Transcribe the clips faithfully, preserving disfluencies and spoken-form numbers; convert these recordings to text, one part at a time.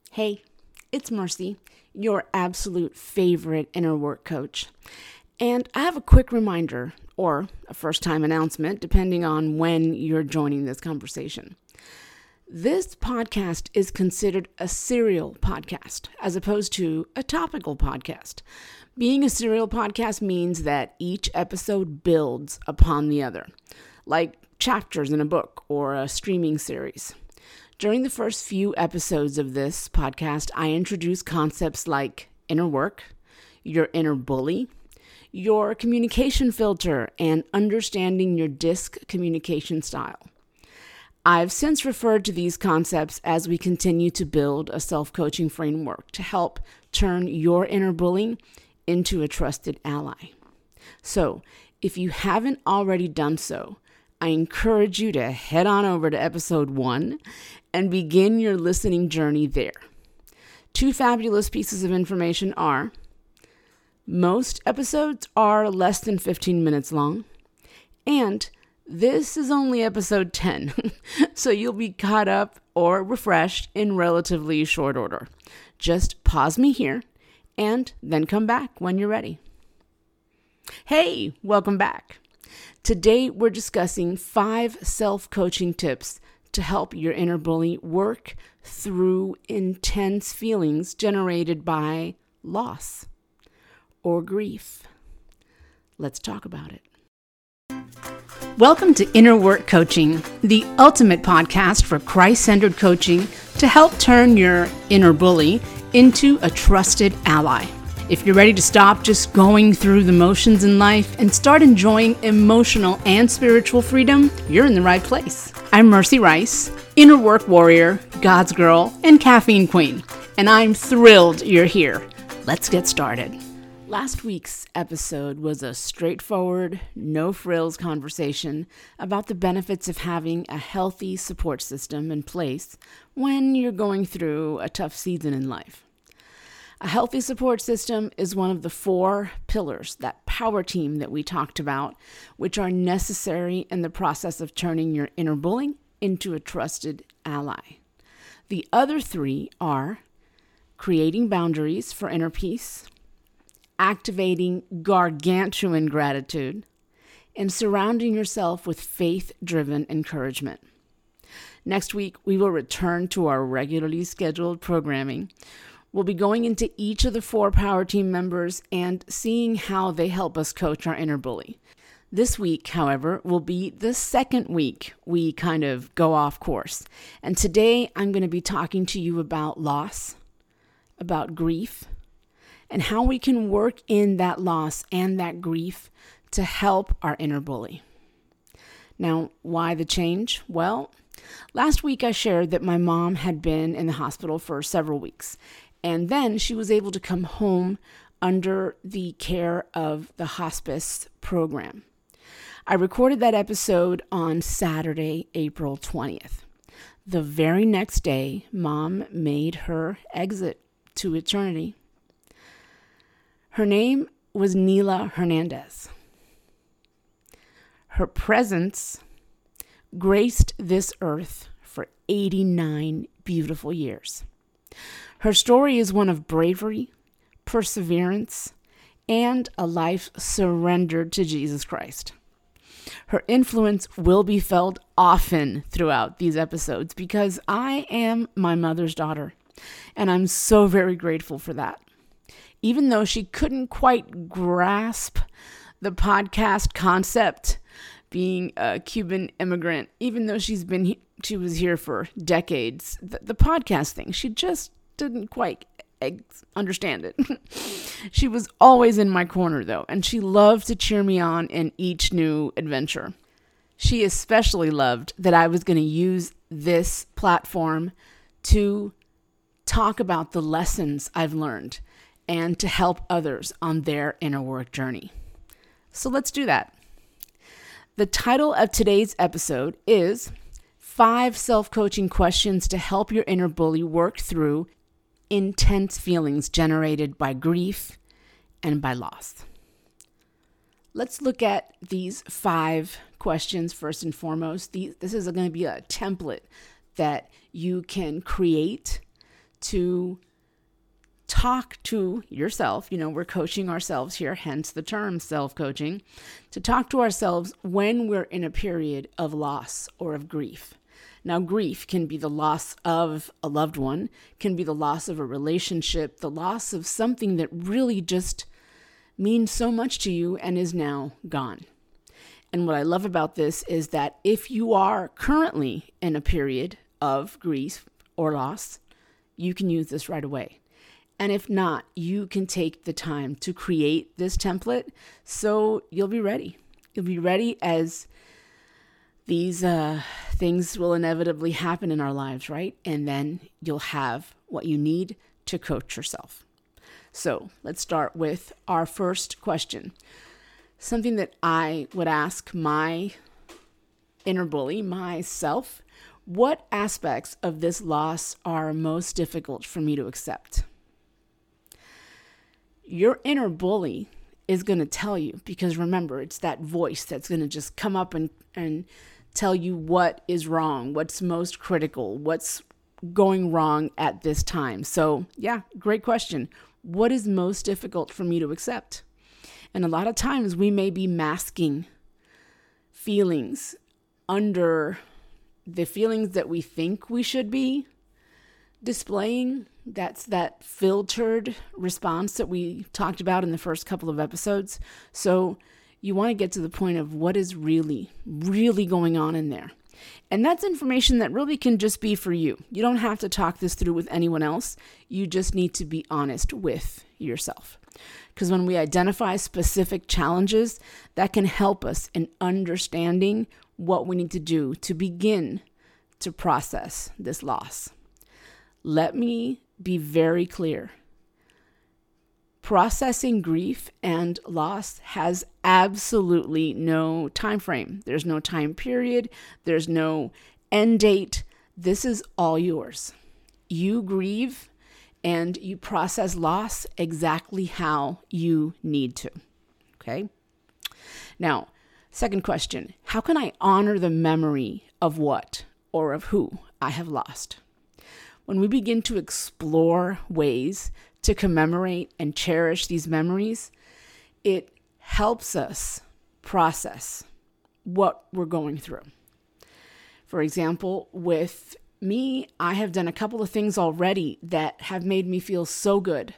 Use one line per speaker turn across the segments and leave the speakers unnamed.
Hey, it's Mercy, your absolute favorite inner work coach. And I have a quick reminder, or a first-time announcement, depending on when you're joining this conversation. This podcast is considered a serial podcast, as opposed to a topical podcast. Being a serial podcast means that each episode builds upon the other, like chapters in a book or a streaming series. During the first few episodes of this podcast, I introduce concepts like inner work, your inner bully, your communication filter, and understanding your DISC communication style. I've since referred to these concepts as we continue to build a self-coaching framework to help turn your inner bully into a trusted ally. So, if you haven't already done so, I encourage you to head on over to episode one and begin your listening journey there. Two fabulous pieces of information are: most episodes are less than fifteen minutes long, and this is only episode ten, so you'll be caught up or refreshed in relatively short order. Just pause me here and then come back when you're ready. Hey, welcome back. Today, we're discussing five self-coaching tips to help your inner bully work through intense feelings generated by loss or grief. Let's talk about it. Welcome to Inner Work Coaching, the ultimate podcast for Christ-centered coaching to help turn your inner bully into a trusted ally. If you're ready to stop just going through the motions in life and start enjoying emotional and spiritual freedom, you're in the right place. I'm Mercy Rice, inner work warrior, God's girl, and caffeine queen, and I'm thrilled you're here. Let's get started. Last week's episode was a straightforward, no-frills conversation about the benefits of having a healthy support system in place when you're going through a tough season in life. A healthy support system is one of the four pillars, that power team that we talked about, which are necessary in the process of turning your inner bully into a trusted ally. The other three are creating boundaries for inner peace, activating gargantuan gratitude, and surrounding yourself with faith-driven encouragement. Next week, we will return to our regularly scheduled programming. We'll be going into each of the four power team members and seeing how they help us coach our inner bully. This week, however, will be the second week we kind of go off course. And today I'm going to be talking to you about loss, about grief, and how we can work in that loss and that grief to help our inner bully. Now, why the change? Well, last week I shared that my mom had been in the hospital for several weeks. And then she was able to come home under the care of the hospice program. I recorded that episode on Saturday, April twentieth. The very next day, Mom made her exit to eternity. Her name was Nila Hernandez. Her presence graced this earth for eighty-nine beautiful years. Her story is one of bravery, perseverance, and a life surrendered to Jesus Christ. Her influence will be felt often throughout these episodes because I am my mother's daughter, and I'm so very grateful for that. Even though she couldn't quite grasp the podcast concept, being a Cuban immigrant, even though she's been he- she was here for decades, the, the podcast thing, she just didn't quite understand it. She was always in my corner, though, and she loved to cheer me on in each new adventure. She especially loved that I was going to use this platform to talk about the lessons I've learned and to help others on their inner work journey. So let's do that. The title of today's episode is Five Self-Coaching Questions to Help Your Inner Bully Work Through Intense Feelings Generated by Grief and by Loss. Let's look at these five questions first and foremost. These, this is going to be a template that you can create to talk to yourself. You know, we're coaching ourselves here, hence the term self-coaching, to talk to ourselves when we're in a period of loss or of grief. Now, grief can be the loss of a loved one, can be the loss of a relationship, the loss of something that really just means so much to you and is now gone. And what I love about this is that if you are currently in a period of grief or loss, you can use this right away. And if not, you can take the time to create this template so you'll be ready. You'll be ready as these uh, things will inevitably happen in our lives, right? And then you'll have what you need to coach yourself. So let's start with our first question. Something that I would ask my inner bully, myself, what aspects of this loss are most difficult for me to accept? Your inner bully is going to tell you, because remember, it's that voice that's going to just come up and, and tell you what is wrong, what's most critical, what's going wrong at this time. So yeah, great question. What is most difficult for me to accept? And a lot of times we may be masking feelings under the feelings that we think we should be displaying. That's that filtered response that we talked about in the first couple of episodes. So you want to get to the point of what is really, really going on in there. And that's information that really can just be for you. You don't have to talk this through with anyone else. You just need to be honest with yourself. Because when we identify specific challenges, that can help us in understanding what we need to do to begin to process this loss. Let me be very clear. Processing grief and loss has absolutely no time frame. There's no time period. There's no end date. This is all yours. You grieve and you process loss exactly how you need to. Okay? Now, second question. How can I honor the memory of what or of who I have lost? When we begin to explore ways to commemorate and cherish these memories, it helps us process what we're going through. For example, with me, I have done a couple of things already that have made me feel so good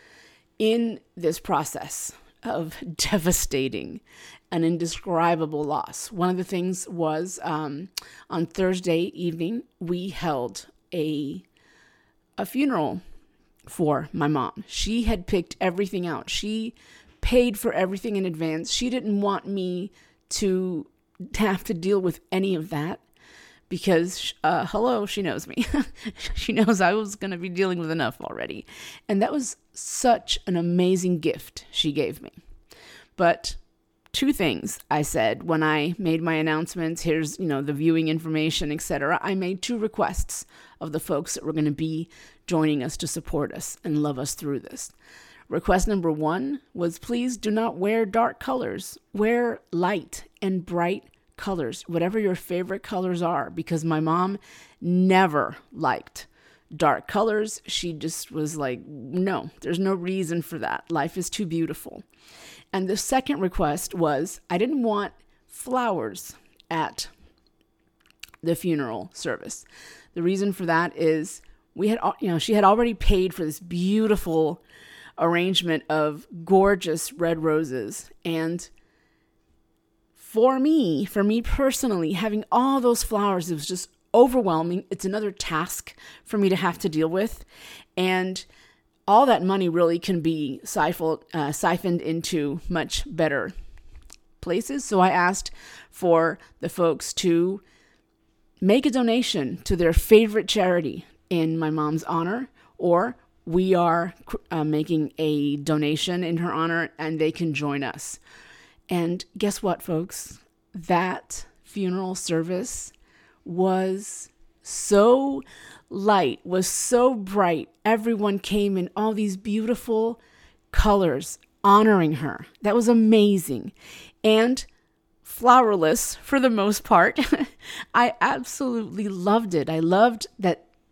in this process of devastating and indescribable loss. One of the things was um, on Thursday evening, we held a a funeral for my mom. She had picked everything out. She paid for everything in advance. She didn't want me to have to deal with any of that because, uh, hello, she knows me. She knows I was going to be dealing with enough already. And that was such an amazing gift she gave me. But two things I said when I made my announcements, here's, you know, the viewing information, et cetera. I made two requests of the folks that were going to be joining us to support us and love us through this. Request number one was, please do not wear dark colors. Wear light and bright colors, whatever your favorite colors are, because my mom never liked dark colors. She just was like, no, there's no reason for that. Life is too beautiful. And the second request was, I didn't want flowers at the funeral service. The reason for that is we had, you know, she had already paid for this beautiful arrangement of gorgeous red roses. And for me, for me personally, having all those flowers, it was just overwhelming. It's another task for me to have to deal with. And all that money really can be siphoned, uh, siphoned into much better places. So I asked for the folks to make a donation to their favorite charity in my mom's honor, or we are uh, making a donation in her honor and they can join us. And guess what, folks? That funeral service was so light, was so bright. Everyone came in all these beautiful colors honoring her. That was amazing. And flowerless for the most part. I absolutely loved it. I loved that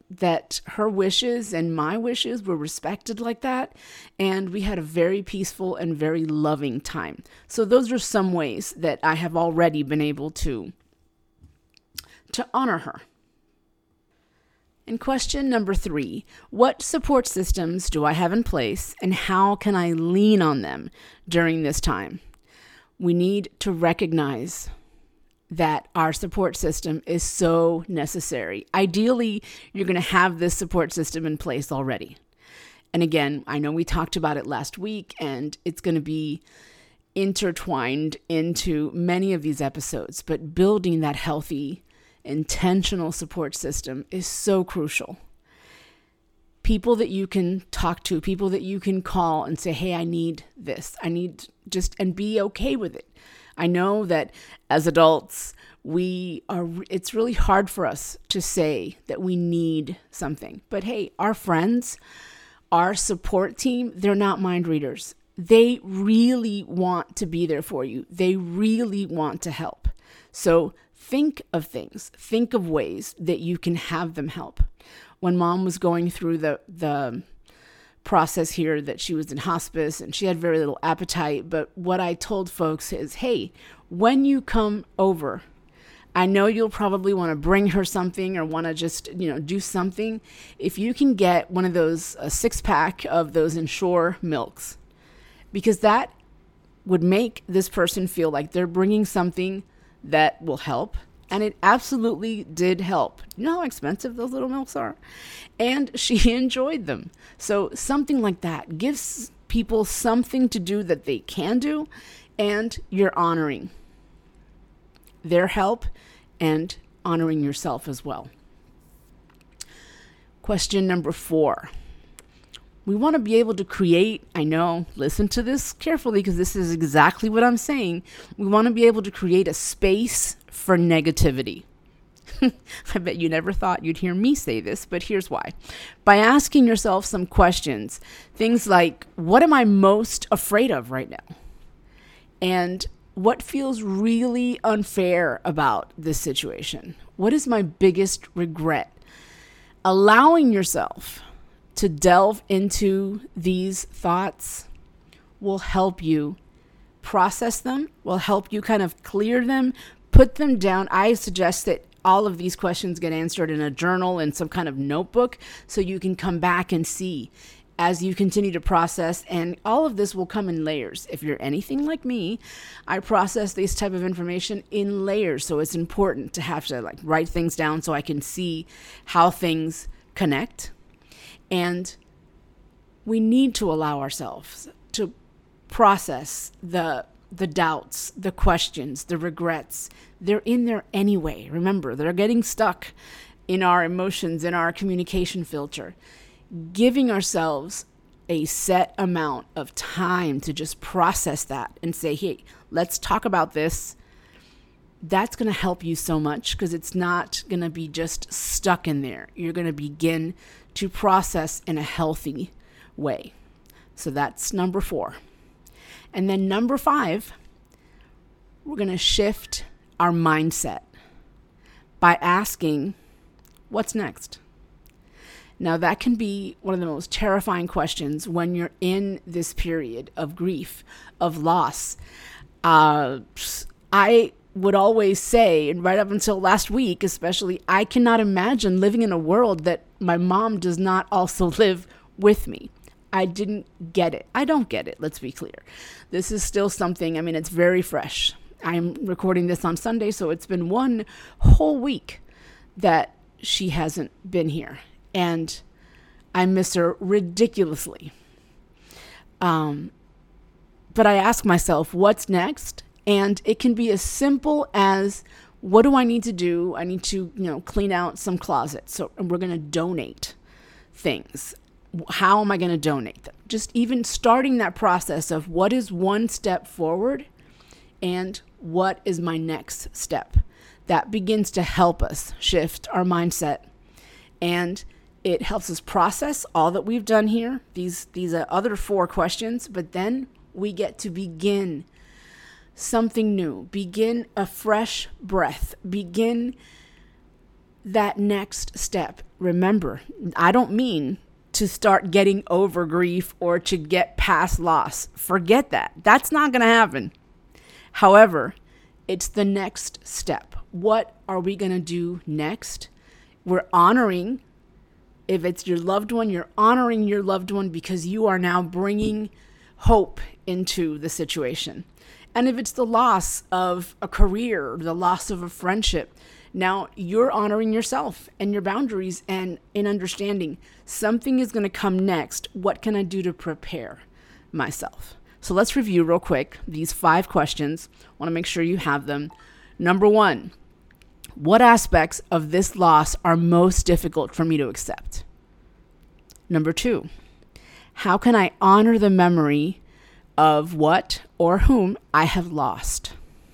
that her wishes and my wishes were respected like that, and we had a very peaceful and very loving time. So those are some ways that I have already been able to to honor her. And question number three, what support systems do I have in place and how can I lean on them during this time? We need to recognize that our support system is so necessary. Ideally, you're going to have this support system in place already. And again, I know we talked about it last week, and it's going to be intertwined into many of these episodes, but building that healthy, intentional support system is so crucial. People that you can talk to, people that you can call and say, hey, I need this. I need just, and be okay with it. I know that as adults, we are, it's really hard for us to say that we need something. But hey, our friends, our support team, they're not mind readers. They really want to be there for you. They really want to help. So think of things, think of ways that you can have them help. When Mom was going through the, the process here that she was in hospice and she had very little appetite, but what I told folks is, hey, when you come over, I know you'll probably want to bring her something or want to just, you know, do something. If you can get one of those, a six pack of those Ensure milks, because that would make this person feel like they're bringing something that will help. And it absolutely did help. You know how expensive those little milks are? And she enjoyed them. So something like that gives people something to do that they can do, and you're honoring their help and honoring yourself as well. Question number four. We want to be able to create, I know, listen to this carefully because this is exactly what I'm saying. We want to be able to create a space for negativity. I bet you never thought you'd hear me say this, but here's why. By asking yourself some questions, things like, what am I most afraid of right now? And what feels really unfair about this situation? What is my biggest regret? Allowing yourself to delve into these thoughts will help you process them, will help you kind of clear them, put them down. I suggest that all of these questions get answered in a journal and some kind of notebook so you can come back and see as you continue to process. And all of this will come in layers. If you're anything like me, I process this type of information in layers. So it's important to have to like write things down so I can see how things connect. And we need to allow ourselves to process the the doubts, the questions, the regrets. They're in there anyway. Remember, they're getting stuck in our emotions, in our communication filter. Giving ourselves a set amount of time to just process that and say, hey, let's talk about this. That's going to help you so much because it's not going to be just stuck in there. You're going to begin to process in a healthy way. So that's number four. And then number five, we're going to shift our mindset by asking, what's next? Now, that can be one of the most terrifying questions when you're in this period of grief, of loss. Uh, I would always say, and right up until last week especially, I cannot imagine living in a world that my mom does not also live with me. I didn't get it. I don't get it, let's be clear. This is still something, I mean, it's very fresh. I'm recording this on Sunday, so it's been one whole week that she hasn't been here. And I miss her ridiculously. Um, but I ask myself, what's next? And it can be as simple as, what do I need to do? I need to, you know, clean out some closets. So we're going to donate things. How am I going to donate them? Just even starting that process of what is one step forward and what is my next step. That begins to help us shift our mindset, and it helps us process all that we've done here, these these uh, other four questions, but then we get to begin something new, begin a fresh breath, begin that next step. Remember, I don't mean to start getting over grief or to get past loss. Forget that. That's not going to happen. However, it's the next step. What are we going to do next? We're honoring, if it's your loved one, you're honoring your loved one because you are now bringing hope into the situation. And if it's the loss of a career, the loss of a friendship, now you're honoring yourself and your boundaries and in understanding something is going to come next. What can I do to prepare myself? So let's review real quick these five questions. I want to make sure you have them. Number one, what aspects of this loss are most difficult for me to accept? Number two, how can I honor the memory of what or whom I have lost?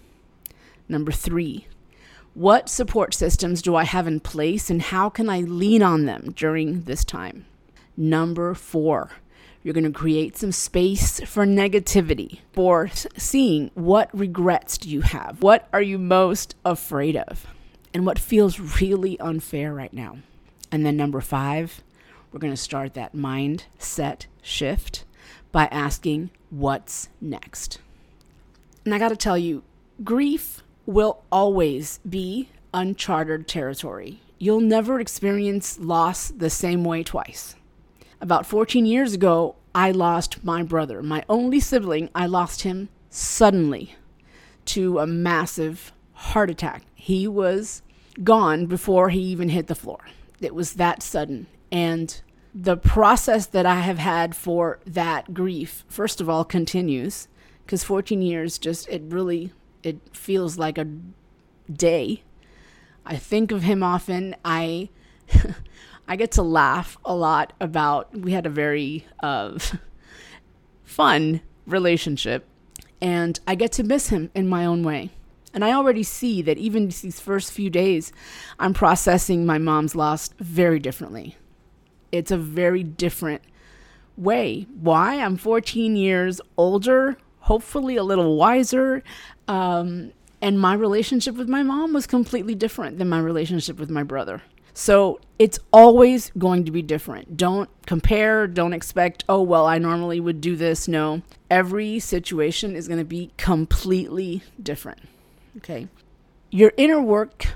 Number three, what support systems do I have in place and how can I lean on them during this time? Number four, you're going to create some space for negativity, for seeing what regrets do you have? What are you most afraid of? And what feels really unfair right now? And then number five, we're going to start that mindset shift by asking what's next. And I got to tell you, grief will always be uncharted territory. You'll never experience loss the same way twice. About fourteen years ago, I lost my brother, my only sibling. I lost him suddenly to a massive heart attack. He was gone before he even hit the floor. It was that sudden. And the process that I have had for that grief, first of all, continues because fourteen years just, it really, it feels like a day. I think of him often. I I get to laugh a lot about, we had a very uh, fun relationship, and I get to miss him in my own way. And I already see that even these first few days, I'm processing my mom's loss very differently. It's a very different way. Why? I'm fourteen years older, hopefully a little wiser, um, and my relationship with my mom was completely different than my relationship with my brother. So it's always going to be different. Don't compare. Don't expect, oh, well, I normally would do this. No, every situation is going to be completely different. Okay. Your inner work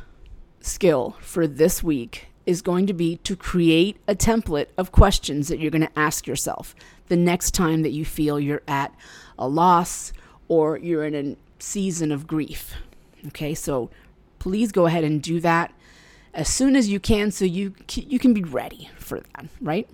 skill for this week is going to be to create a template of questions that you're going to ask yourself the next time that you feel you're at a loss or you're in a season of grief. Okay. So please go ahead and do that as soon as you can so you you can be ready for that, right?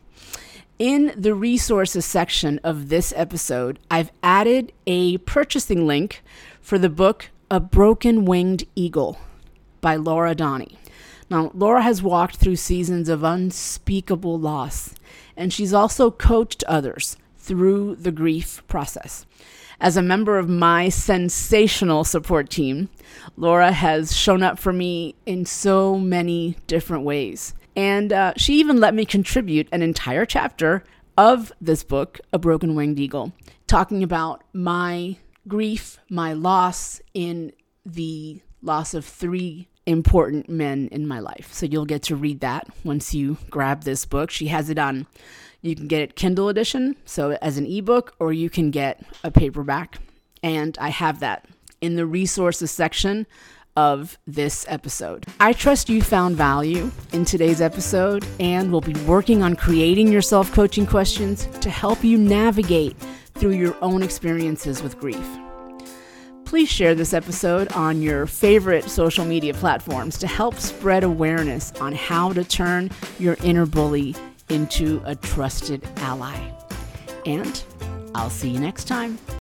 In the resources section of this episode, I've added a purchasing link for the book A Broken Winged Eagle by Laura Donnie. Now, Laura has walked through seasons of unspeakable loss, and she's also coached others through the grief process. As a member of my sensational support team, Laura has shown up for me in so many different ways. And uh, she even let me contribute an entire chapter of this book, A Broken Winged Eagle, talking about my grief, my loss in the loss of three important men in my life. So you'll get to read that once you grab this book. She has it on, you can get it Kindle edition, so as an ebook, or you can get a paperback. And I have that in the resources section of this episode. I trust you found value in today's episode and will be working on creating your self-coaching questions to help you navigate through your own experiences with grief. Please share this episode on your favorite social media platforms to help spread awareness on how to turn your inner bully into a trusted ally. And I'll see you next time.